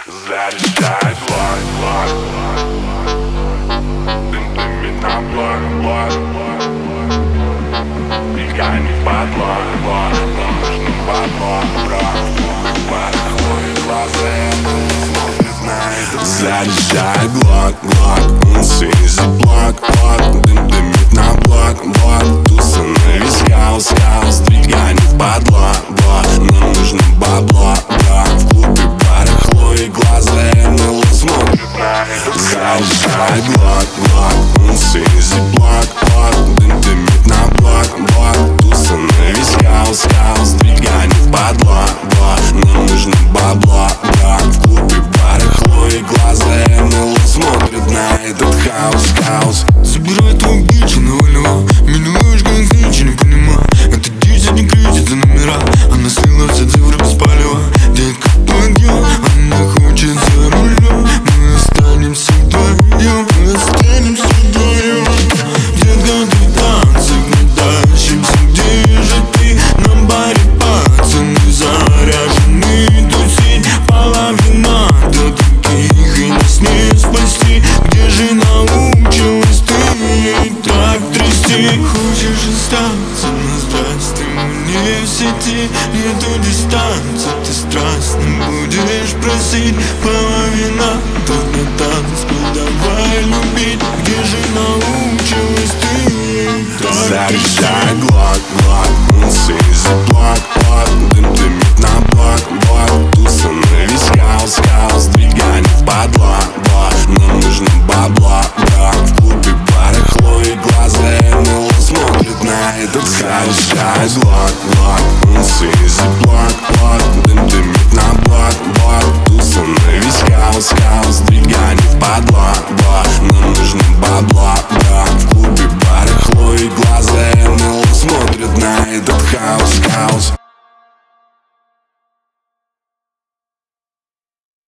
Заряжай блок, дым на блок. Бегай не в подлог, нужно подлог, барахло глаза смотрит на этот. Заряжай блок, он сизый блок, дым дымит на блок. Туса на весь хаус, двигай не в подлог, нам нужно бабло, в клубе барахло и глаза НЛО смотрит на этот. Заряжай блок, он сизый блок, дым дымит на блок. Туса на весь хаус, двигай не в подлог, нам нужно бабло, в клубе барахло и глаза НЛО смотрят на этот хаус. Собирай твой бич и наваливай. Минуешь как ничего не понимаю. Эта дичь не кричит за номера. Она слила все цифры без палева. Детка, подъем, она хочет за рулем. Мы останемся вдвоем, Детка, ты в танцах, мы тащимся. Где же ты? На баре пацаны заряжены тусить. Половина до таких и нас не спасти. Где же научилась ты так трясти? Хочешь остаться, но здрасте, мне в сети. Нету дистанции, ты страстно будешь просить. Половина тут на танцпол, давай любить. Где же научилась ты так трясти?